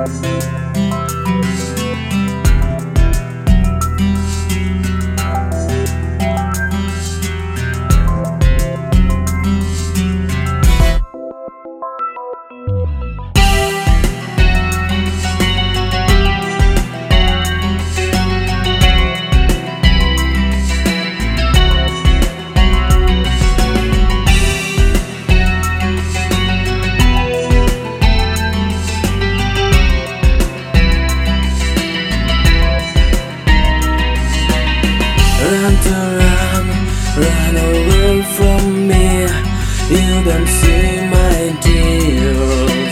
Run away from me. You don't see my tears.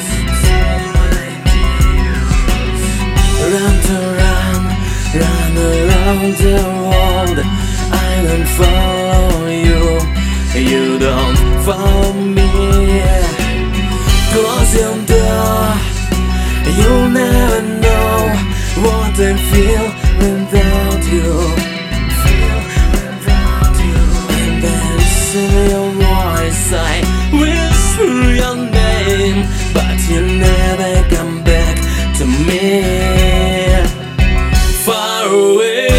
Run around the world. I don't follow you. You don't follow me. Close your door. You'll never know what I feel without you. Your voice, I whisper your name, but you never come back to me. Far away,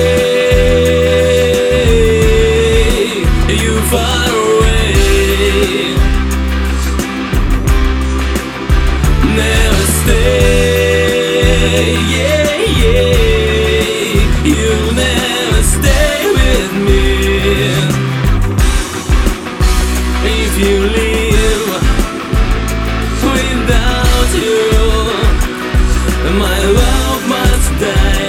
you far away. Never stay, you never stay with me. If you leave without you, my love must die.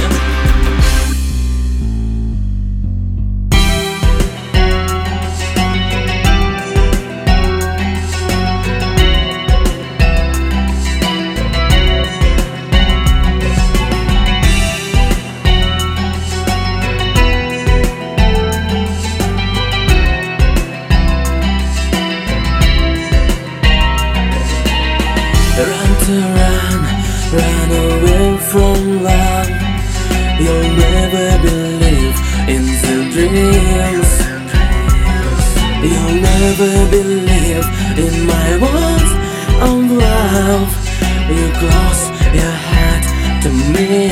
Run away from love. You'll never believe in the dreams. You'll never believe in my words of love. You close your heart to me.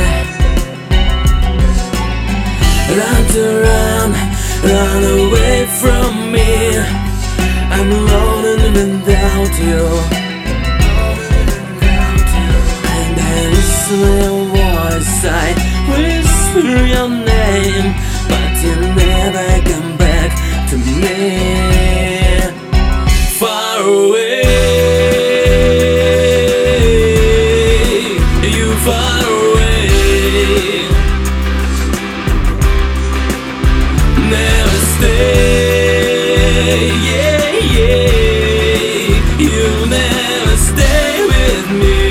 Run away from me. I'm alone without you. Your voice, I whisper your name, but you never come back to me. Far away, you far away. Never stay, you never stay with me.